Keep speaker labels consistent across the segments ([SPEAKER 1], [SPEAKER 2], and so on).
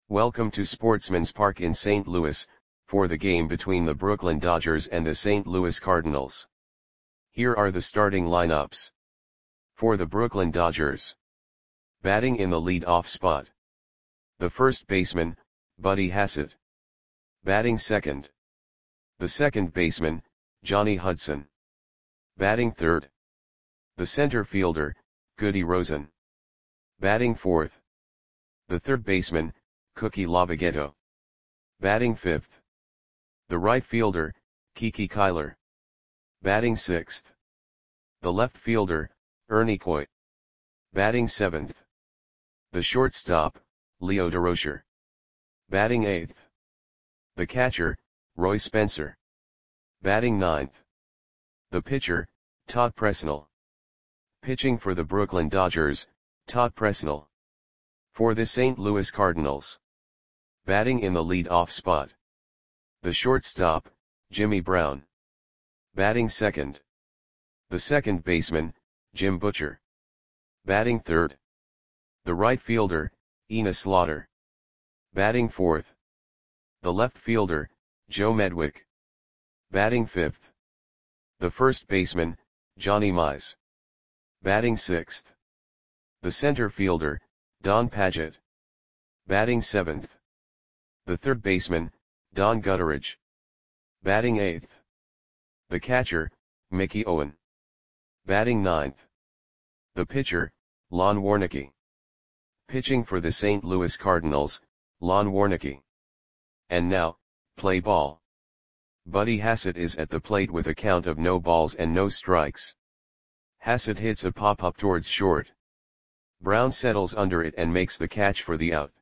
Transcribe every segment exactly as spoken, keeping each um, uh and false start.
[SPEAKER 1] Welcome to Sportsman's Park in Saint Louis, for the game between the Brooklyn Dodgers and the Saint Louis Cardinals. Here are the starting lineups. For the Brooklyn Dodgers. Batting in the lead-off spot. The first baseman, Buddy Hassett. Batting second. The second baseman, Johnny Hudson. Batting third. The center fielder, Goody Rosen. Batting fourth. The third baseman, Cookie Lavagetto. Batting fifth. The right fielder, Kiki Kyler. Batting sixth. The left fielder, Ernie Coy. Batting seventh. The shortstop, Leo Durocher. Batting eighth. The catcher, Roy Spencer. Batting ninth. The pitcher, Todd Presnell. Pitching for the Brooklyn Dodgers, Todd Presnell. For the Saint Louis Cardinals. Batting in the lead-off spot. The shortstop, Jimmy Brown. Batting second. The second baseman, Jim Butcher. Batting third. The right fielder, Enos Slaughter. Batting fourth. The left fielder, Joe Medwick. Batting fifth. The first baseman, Johnny Mize. Batting sixth. The center fielder, Don Padgett. Batting seventh. The third baseman, Don Gutteridge. Batting eighth. The catcher, Mickey Owen. Batting ninth. The pitcher, Lon Warnecke. Pitching for the Saint Louis Cardinals, Lon Warnecke. And now, play ball. Buddy Hassett is at the plate with a count of no balls and no strikes. Hassett hits a pop-up towards short. Brown settles under it and makes the catch for the out.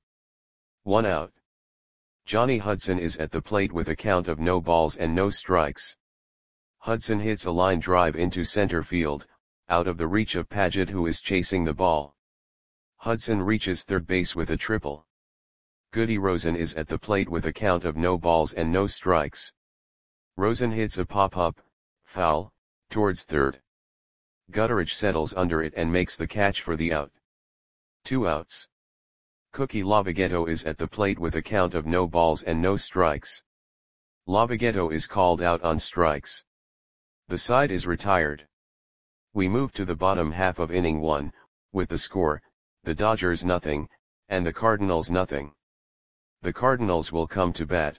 [SPEAKER 1] One out. Johnny Hudson is at the plate with a count of no balls and no strikes. Hudson hits a line drive into center field, out of the reach of Padgett, who is chasing the ball. Hudson reaches third base with a triple. Goody Rosen is at the plate with a count of no balls and no strikes. Rosen hits a pop-up, foul, towards third. Gutteridge settles under it and makes the catch for the out. Two outs. Cookie Lavagetto is at the plate with a count of no balls and no strikes. Lavagetto is called out on strikes. The side is retired. We move to the bottom half of inning one, with the score, the Dodgers nothing, and the Cardinals nothing. The Cardinals will come to bat.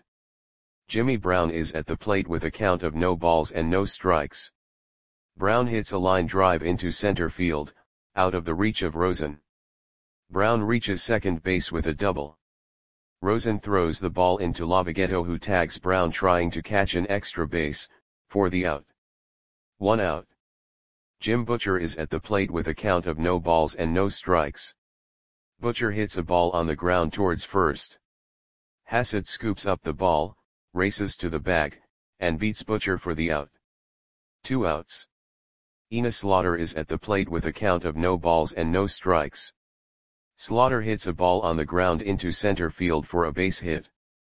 [SPEAKER 1] Jimmy Brown is at the plate with a count of no balls and no strikes. Brown hits a line drive into center field, out of the reach of Rosen. Brown reaches second base with a double. Rosen throws the ball into Lavagetto, who tags Brown trying to catch an extra base, for the out. One out. Jim Butcher is at the plate with a count of no balls and no strikes. Butcher hits a ball on the ground towards first. Hassett scoops up the ball, races to the bag, and beats Butcher for the out. Two outs. Enos Slaughter is at the plate with a count of no balls and no strikes. Slaughter hits a ball on the ground into center field for a base hit.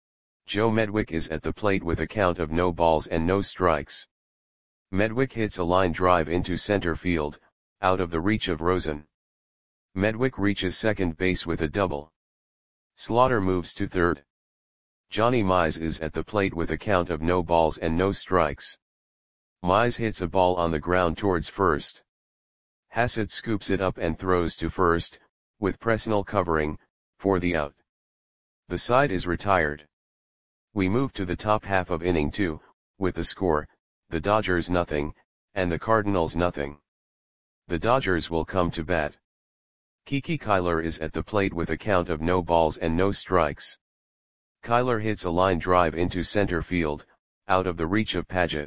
[SPEAKER 1] Joe Medwick is at the plate with a count of no balls and no strikes. Medwick hits a line drive into center field, out of the reach of Rosen. Medwick reaches second base with a double. Slaughter moves to third. Johnny Mize is at the plate with a count of no balls and no strikes. Mize hits a ball on the ground towards first. Hassett scoops it up and throws to first, with Presnell covering, for the out. The side is retired. We move to the top half of inning two, with the score, the Dodgers nothing, and the Cardinals nothing. The Dodgers will come to bat. Kiki Kyler is at the plate with a count of no balls and no strikes. Kyler hits a line drive into center field, out of the reach of Padgett.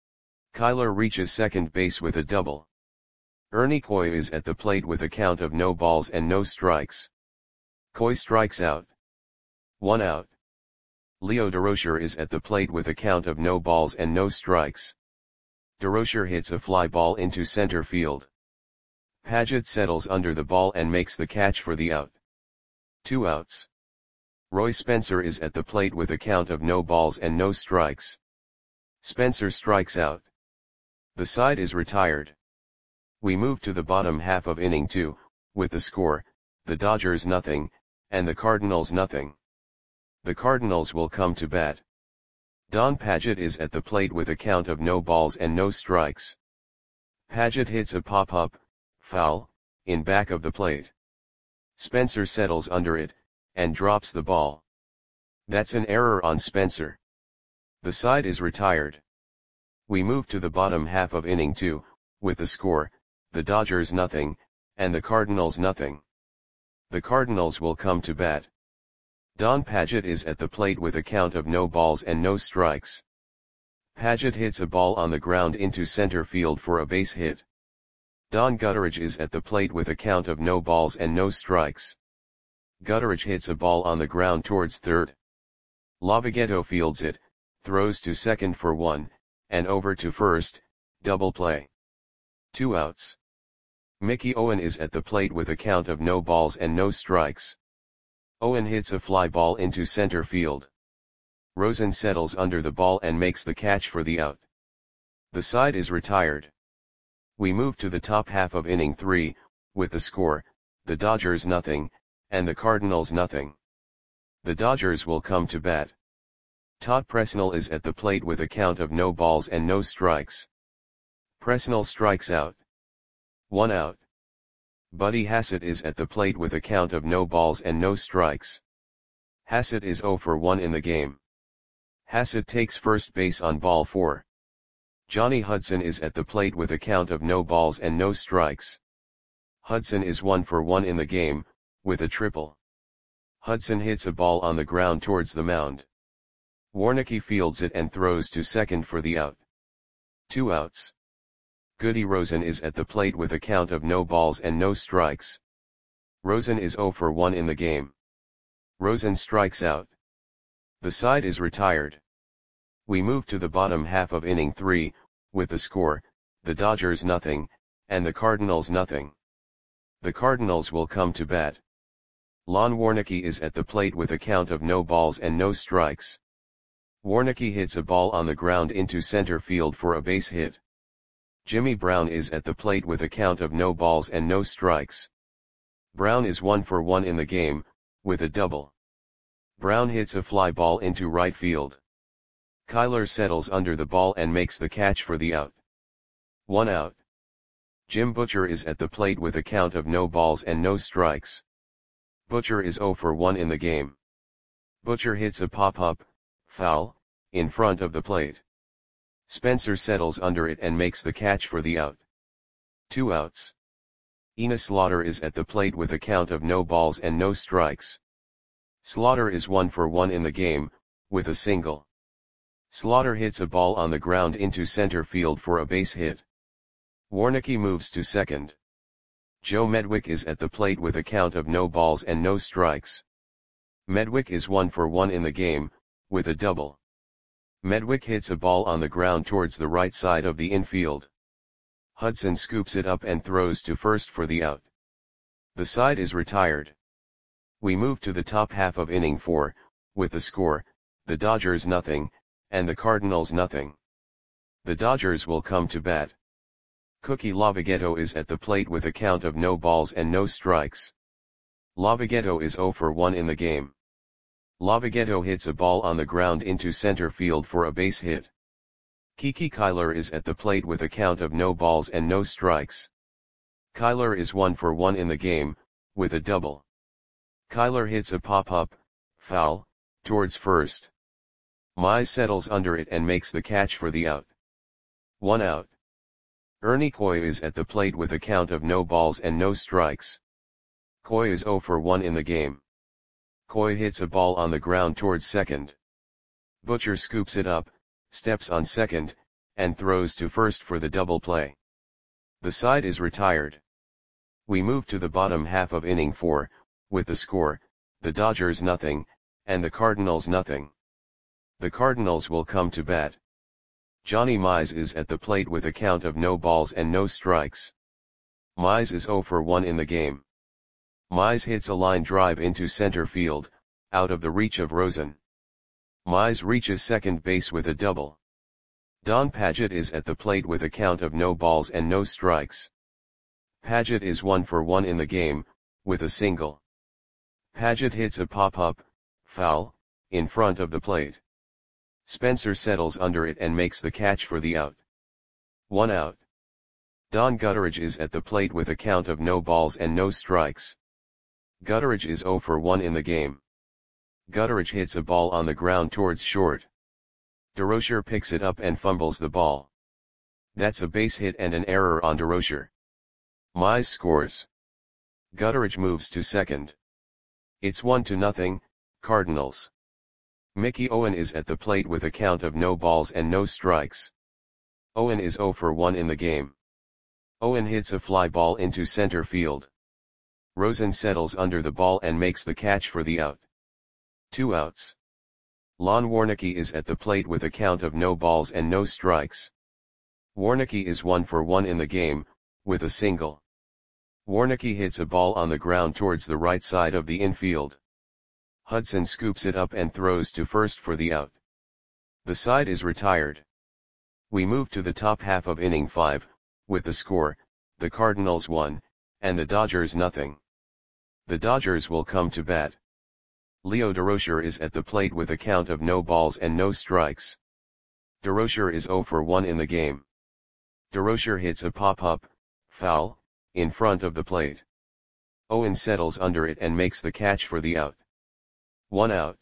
[SPEAKER 1] Kyler reaches second base with a double. Ernie Coy is at the plate with a count of no balls and no strikes. Coy strikes out. One out. Leo Durocher is at the plate with a count of no balls and no strikes. Durocher hits a fly ball into center field. Padgett settles under the ball and makes the catch for the out. Two outs. Roy Spencer is at the plate with a count of no balls and no strikes. Spencer strikes out. The side is retired. We move to the bottom half of inning two, with the score, the Dodgers nothing, and the Cardinals nothing. The Cardinals will come to bat. Don Padgett is at the plate with a count of no balls and no strikes. Padgett hits a pop-up, foul, in back of the plate. Spencer settles under it, and drops the ball. That's an error on Spencer. The side is retired. We move to the bottom half of inning two, with the score, the Dodgers nothing, and the Cardinals nothing. The Cardinals will come to bat. Don Padgett is at the plate with a count of no balls and no strikes. Padgett hits a ball on the ground into center field for a base hit. Don Gutteridge is at the plate with a count of no balls and no strikes. Gutteridge hits a ball on the ground towards third. Lavogetto fields it, throws to second for one, and over to first, double play. Two outs. Mickey Owen is at the plate with a count of no balls and no strikes. Owen hits a fly ball into center field. Rosen settles under the ball and makes the catch for the out. The side is retired. We move to the top half of inning three, with the score, the Dodgers nothing, and the Cardinals nothing. The Dodgers will come to bat. Todd Presnell is at the plate with a count of no balls and no strikes. Presnell strikes out. One out. Buddy Hassett is at the plate with a count of no balls and no strikes. Hassett is oh for one in the game. Hassett takes first base on ball four. Johnny Hudson is at the plate with a count of no balls and no strikes. Hudson is one for one in the game, with a triple. Hudson hits a ball on the ground towards the mound. Warneke fields it and throws to second for the out. Two outs. Goody Rosen is at the plate with a count of no balls and no strikes. Rosen is oh for one in the game. Rosen strikes out. The side is retired. We move to the bottom half of inning three, with the score, the Dodgers nothing, and the Cardinals nothing. The Cardinals will come to bat. Lon Warneke is at the plate with a count of no balls and no strikes. Warneke hits a ball on the ground into center field for a base hit. Jimmy Brown is at the plate with a count of no balls and no strikes. Brown is one for one in the game, with a double. Brown hits a fly ball into right field. Kyler settles under the ball and makes the catch for the out. One out. Jim Butcher is at the plate with a count of no balls and no strikes. Butcher is oh for one in the game. Butcher hits a pop-up, foul, in front of the plate. Spencer settles under it and makes the catch for the out. Two outs. Enos Slaughter is at the plate with a count of no balls and no strikes. Slaughter is one for one in the game, with a single. Slaughter hits a ball on the ground into center field for a base hit. Warneke moves to second. Joe Medwick is at the plate with a count of no balls and no strikes. Medwick is one for one in the game, with a double. Medwick hits a ball on the ground towards the right side of the infield. Hudson scoops it up and throws to first for the out. The side is retired. We move to the top half of inning four, with the score, the Dodgers nothing, and the Cardinals nothing. The Dodgers will come to bat. Cookie Lavogetto is at the plate with a count of no balls and no strikes. Lavogetto is oh for one in the game. Lavogetto hits a ball on the ground into center field for a base hit. Kiki Kyler is at the plate with a count of no balls and no strikes. Kyler is one for one in the game, with a double. Kyler hits a pop-up, foul, towards first. Mize settles under it and makes the catch for the out. One out. Ernie Coy is at the plate with a count of no balls and no strikes. Coy is oh for one in the game. Coy hits a ball on the ground towards second. Butcher scoops it up, steps on second, and throws to first for the double play. The side is retired. We move to the bottom half of inning four, with the score, the Dodgers nothing, and the Cardinals nothing. The Cardinals will come to bat. Johnny Mize is at the plate with a count of no balls and no strikes. Mize is oh for one in the game. Mize hits a line drive into center field, out of the reach of Rosen. Mize reaches second base with a double. Don Padgett is at the plate with a count of no balls and no strikes. Padgett is one for one in the game, with a single. Padgett hits a pop-up, foul, in front of the plate. Spencer settles under it and makes the catch for the out. One out. Don Gutteridge is at the plate with a count of no balls and no strikes. Gutteridge is zero for one in the game. Gutteridge hits a ball on the ground towards short. DeRocher picks it up and fumbles the ball. That's a base hit and an error on DeRocher. Mize scores. Gutteridge moves to second. It's one to nothing, Cardinals. Mickey Owen is at the plate with a count of no balls and no strikes. Owen is zero for one in the game. Owen hits a fly ball into center field. Rosen settles under the ball and makes the catch for the out. Two outs. Lon Warnecke is at the plate with a count of no balls and no strikes. Warnecke is one for one in the game, with a single. Warnecke hits a ball on the ground towards the right side of the infield. Hudson scoops it up and throws to first for the out. The side is retired. We move to the top half of inning five, with the score, the Cardinals one, and the Dodgers nothing. The Dodgers will come to bat. Leo DeRocher is at the plate with a count of no balls and no strikes. DeRocher is zero for one in the game. DeRocher hits a pop-up, foul, in front of the plate. Owen settles under it and makes the catch for the out. One out.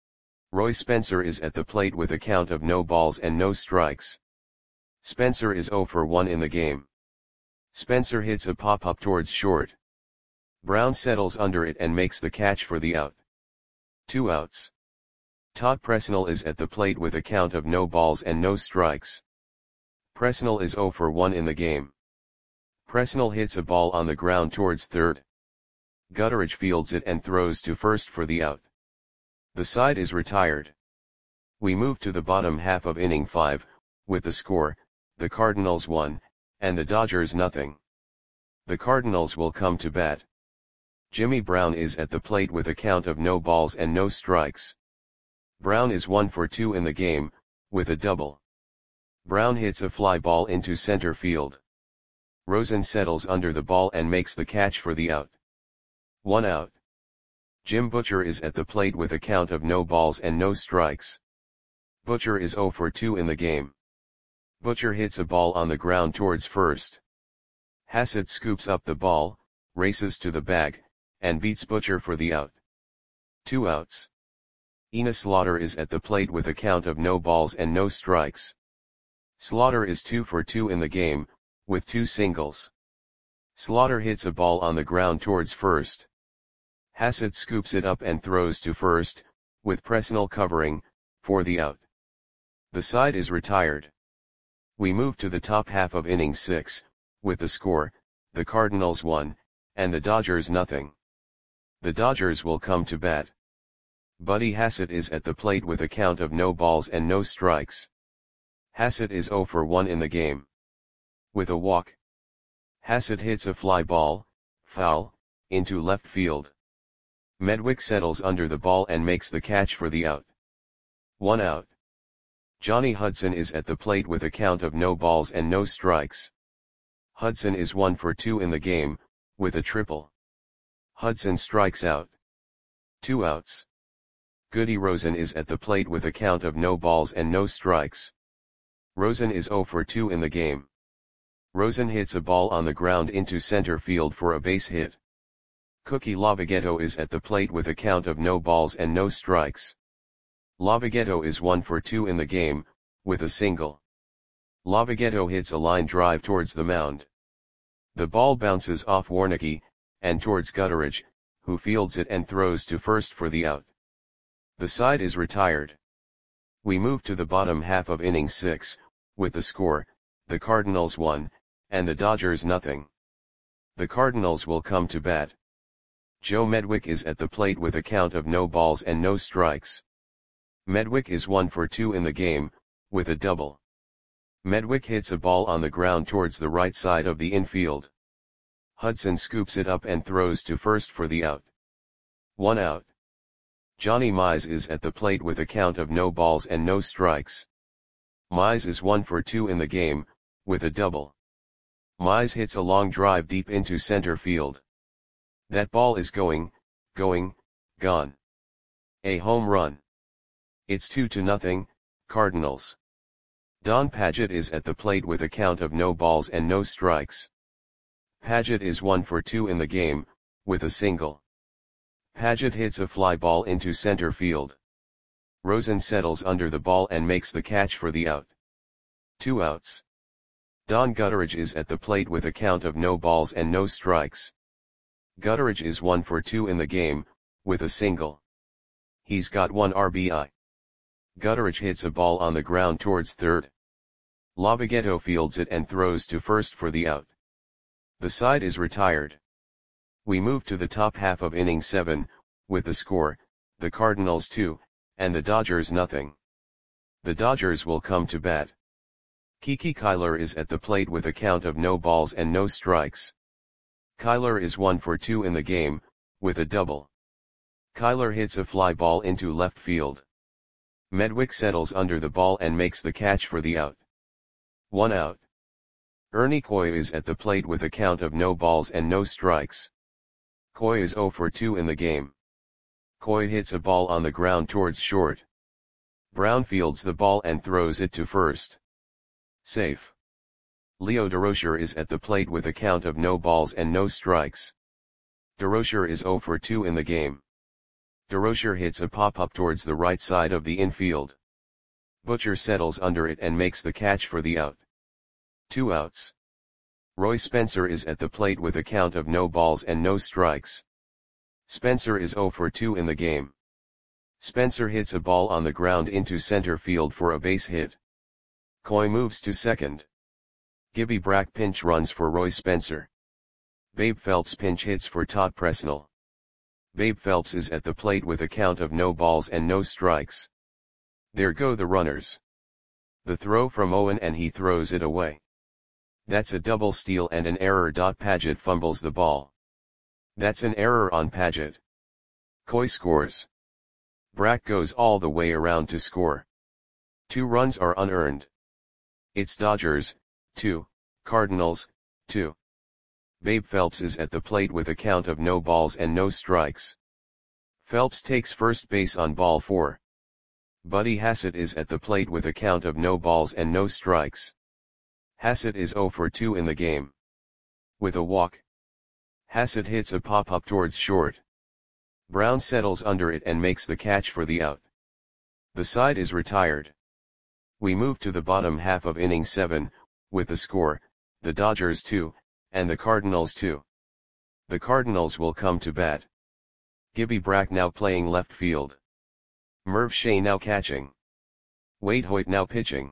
[SPEAKER 1] Roy Spencer is at the plate with a count of no balls and no strikes. Spencer is zero for one in the game. Spencer hits a pop-up towards short. Brown settles under it and makes the catch for the out. Two outs. Todd Presnell is at the plate with a count of no balls and no strikes. Presnell is zero for one in the game. Presnell hits a ball on the ground towards third. Gutteridge fields it and throws to first for the out. The side is retired. We move to the bottom half of inning five, with the score, the Cardinals one, and the Dodgers nothing. The Cardinals will come to bat. Jimmy Brown is at the plate with a count of no balls and no strikes. Brown is one for two in the game, with a double. Brown hits a fly ball into center field. Rosen settles under the ball and makes the catch for the out. One out. Jim Butcher is at the plate with a count of no balls and no strikes. Butcher is zero for two in the game. Butcher hits a ball on the ground towards first. Hassett scoops up the ball, races to the bag, and beats Butcher for the out. Two outs. Enos Slaughter is at the plate with a count of no balls and no strikes. Slaughter is two for two in the game, with two singles. Slaughter hits a ball on the ground towards first. Hassett scoops it up and throws to first, with Presnell covering, for the out. The side is retired. We move to the top half of inning six, with the score, the Cardinals one, and the Dodgers nothing. The Dodgers will come to bat. Buddy Hassett is at the plate with a count of no balls and no strikes. Hassett is zero for one in the game. With a walk. Hassett hits a fly ball, foul, into left field. Medwick settles under the ball and makes the catch for the out. One out. Johnny Hudson is at the plate with a count of no balls and no strikes. Hudson is one for two in the game, with a triple. Hudson strikes out. Two outs. Goody Rosen is at the plate with a count of no balls and no strikes. Rosen is zero for two in the game. Rosen hits a ball on the ground into center field for a base hit. Cookie Lavagetto is at the plate with a count of no balls and no strikes. Lavagetto is one for two in the game, with a single. Lavagetto hits a line drive towards the mound. The ball bounces off Warnecke, and towards Gutteridge, who fields it and throws to first for the out. The side is retired. We move to the bottom half of inning six, with the score, the Cardinals one, and the Dodgers nothing. The Cardinals will come to bat. Joe Medwick is at the plate with a count of no balls and no strikes. Medwick is one for two in the game, with a double. Medwick hits a ball on the ground towards the right side of the infield. Hudson scoops it up and throws to first for the out. One out. Johnny Mize is at the plate with a count of no balls and no strikes. Mize is one for two in the game, with a double. Mize hits a long drive deep into center field. That ball is going, going, gone. A home run. It's two to nothing, Cardinals. Don Padgett is at the plate with a count of no balls and no strikes. Padgett is one for two in the game, with a single. Padgett hits a fly ball into center field. Rosen settles under the ball and makes the catch for the out. Two outs. Don Gutteridge is at the plate with a count of no balls and no strikes. Gutteridge is one for two in the game, with a single. He's got one R B I. Gutteridge hits a ball on the ground towards third. Lavogetto fields it and throws to first for the out. The side is retired. We move to the top half of inning seven, with the score, the Cardinals two, and the Dodgers nothing. The Dodgers will come to bat. Kiki Kyler is at the plate with a count of no balls and no strikes. Kyler is one for two in the game, with a double. Kyler hits a fly ball into left field. Medwick settles under the ball and makes the catch for the out. One out. Ernie Coy is at the plate with a count of no balls and no strikes. Coy is zero for two in the game. Coy hits a ball on the ground towards short. Brown fields the ball and throws it to first. Safe. Leo Durocher is at the plate with a count of no balls and no strikes. Durocher is zero for two in the game. Durocher hits a pop-up towards the right side of the infield. Butcher settles under it and makes the catch for the out. Two outs. Roy Spencer is at the plate with a count of no balls and no strikes. Spencer is zero for two in the game. Spencer hits a ball on the ground into center field for a base hit. Coy moves to second. Gibby Brack pinch runs for Roy Spencer. Babe Phelps pinch hits for Todd Presnell. Babe Phelps is at the plate with a count of no balls and no strikes. There go the runners. The throw from Owen and he throws it away. That's a double steal and an error. Padgett fumbles the ball. That's an error on Padgett. Coy scores. Brack goes all the way around to score. Two runs are unearned. It's Dodgers, two, Cardinals, two. Babe Phelps is at the plate with a count of no balls and no strikes. Phelps takes first base on ball four. Buddy Hassett is at the plate with a count of no balls and no strikes. Hassett is zero for two in the game. With a walk. Hassett hits a pop-up towards short. Brown settles under it and makes the catch for the out. The side is retired. We move to the bottom half of inning seven, with the score, the Dodgers two, and the Cardinals two. The Cardinals will come to bat. Gibby Brack now playing left field. Merv Shea now catching. Wade Hoyt now pitching.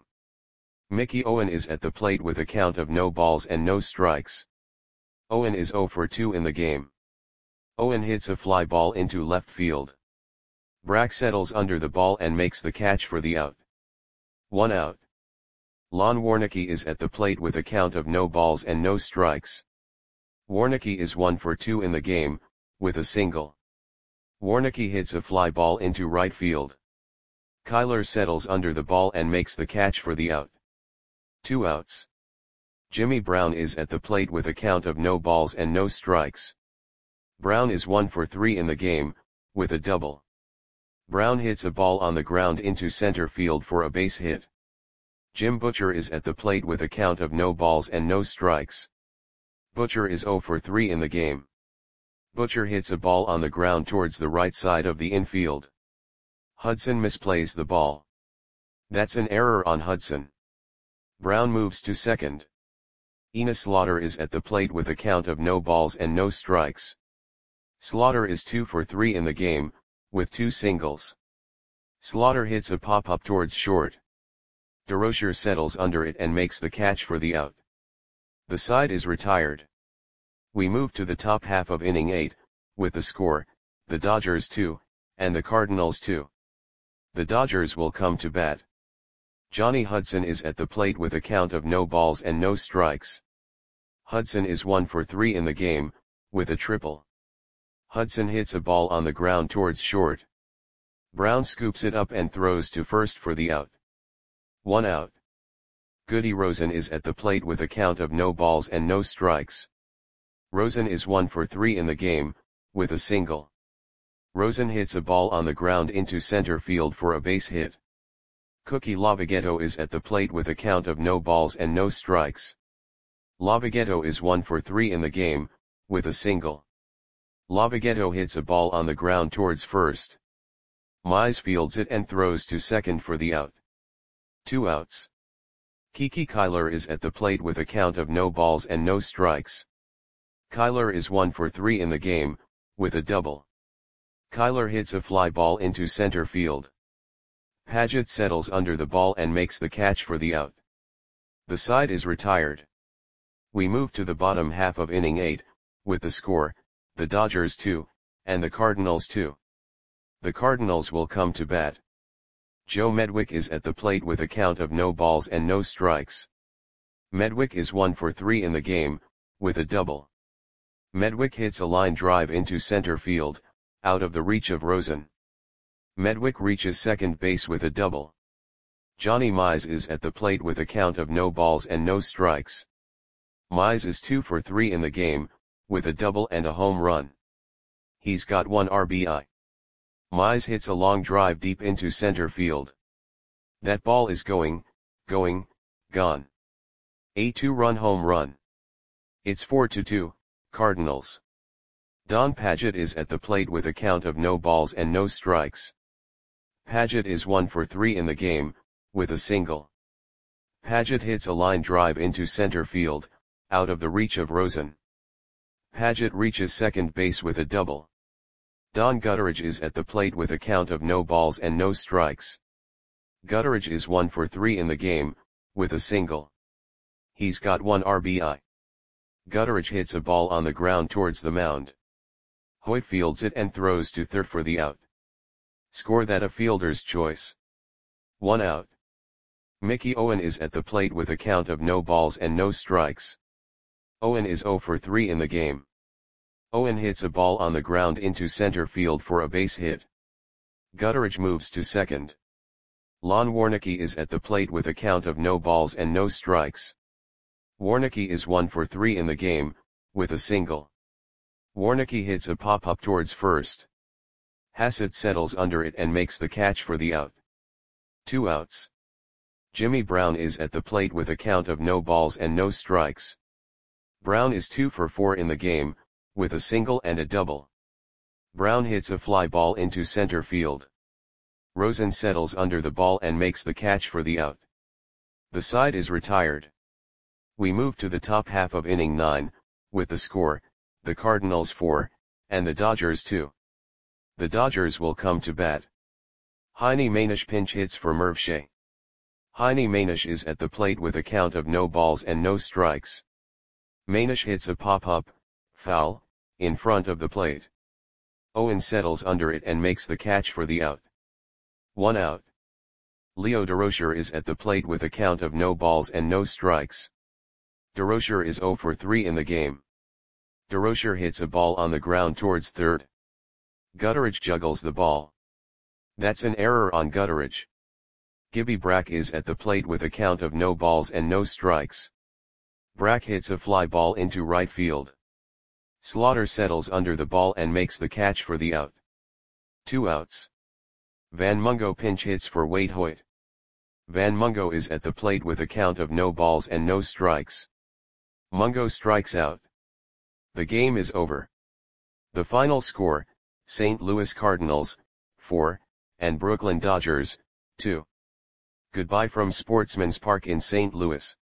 [SPEAKER 1] Mickey Owen is at the plate with a count of no balls and no strikes. Owen is zero for two in the game. Owen hits a fly ball into left field. Brack settles under the ball and makes the catch for the out. One out. Lon Warnecke is at the plate with a count of no balls and no strikes. Warnecke is one for two in the game, with a single. Warnecke hits a fly ball into right field. Kyler settles under the ball and makes the catch for the out. Two outs. Jimmy Brown is at the plate with a count of no balls and no strikes. Brown is one for three in the game, with a double. Brown hits a ball on the ground into center field for a base hit. Jim Butcher is at the plate with a count of no balls and no strikes. Butcher is zero for three in the game. Butcher hits a ball on the ground towards the right side of the infield. Hudson misplays the ball. That's an error on Hudson. Brown moves to second. Enos Slaughter is at the plate with a count of no balls and no strikes. Slaughter is two for three in the game, with two singles. Slaughter hits a pop-up towards short. Durocher settles under it and makes the catch for the out. The side is retired. We move to the top half of inning eight, with the score, the Dodgers two, and the Cardinals two. The Dodgers will come to bat. Johnny Hudson is at the plate with a count of no balls and no strikes. Hudson is one for three in the game, with a triple. Hudson hits a ball on the ground towards short. Brown scoops it up and throws to first for the out. One out. Goody Rosen is at the plate with a count of no balls and no strikes. Rosen is one for three in the game, with a single. Rosen hits a ball on the ground into center field for a base hit. Cookie Lavagetto is at the plate with a count of no balls and no strikes. Lavagetto is one for three in the game, with a single. Lavagetto hits a ball on the ground towards first. Mize fields it and throws to second for the out. Two outs. Kiki Kyler is at the plate with a count of no balls and no strikes. Kyler is one for three in the game, with a double. Kyler hits a fly ball into center field. Paget settles under the ball and makes the catch for the out. The side is retired. We move to the bottom half of inning eight, with the score, the Dodgers two, and the Cardinals two. The Cardinals will come to bat. Joe Medwick is at the plate with a count of no balls and no strikes. Medwick is one for three in the game, with a double. Medwick hits a line drive into center field, out of the reach of Rosen. Medwick reaches second base with a double. Johnny Mize is at the plate with a count of no balls and no strikes. Mize is two for three in the game, with a double and a home run. He's got one R B I. Mize hits a long drive deep into center field. That ball is going, going, gone. A two-run home run. It's four to two, Cardinals. Don Paget is at the plate with a count of no balls and no strikes. Paget is one for three in the game, with a single. Paget hits a line drive into center field, out of the reach of Rosen. Paget reaches second base with a double. Don Gutteridge is at the plate with a count of no balls and no strikes. Gutteridge is one for three in the game, with a single. He's got one R B I. Gutteridge hits a ball on the ground towards the mound. Hoyt fields it and throws to third for the out. Score that a fielder's choice. One out. Mickey Owen is at the plate with a count of no balls and no strikes. Owen is zero for three in the game. Owen hits a ball on the ground into center field for a base hit. Gutteridge moves to second. Lon Warnecke is at the plate with a count of no balls and no strikes. Warnecke is one for three in the game, with a single. Warnecke hits a pop-up towards first. Hassett settles under it and makes the catch for the out. Two outs. Jimmy Brown is at the plate with a count of no balls and no strikes. Brown is two for four in the game, with a single and a double. Brown hits a fly ball into center field. Rosen settles under the ball and makes the catch for the out. The side is retired. We move to the top half of inning nine, with the score, the Cardinals four, and the Dodgers two. The Dodgers will come to bat. Heine Manish pinch hits for Merv Shea. Heine Manish is at the plate with a count of no balls and no strikes. Manish hits a pop-up, foul, in front of the plate. Owen settles under it and makes the catch for the out. One out. Leo Durocher is at the plate with a count of no balls and no strikes. Durocher is zero for three in the game. Durocher hits a ball on the ground towards third. Gutteridge juggles the ball. That's an error on Gutteridge. Gibby Brack is at the plate with a count of no balls and no strikes. Brack hits a fly ball into right field. Slaughter settles under the ball and makes the catch for the out. Two outs. Van Mungo pinch hits for Wade Hoyt. Van Mungo is at the plate with a count of no balls and no strikes. Mungo strikes out. The game is over. The final score, Saint Louis Cardinals, four, and Brooklyn Dodgers, two. Goodbye from Sportsman's Park in Saint Louis.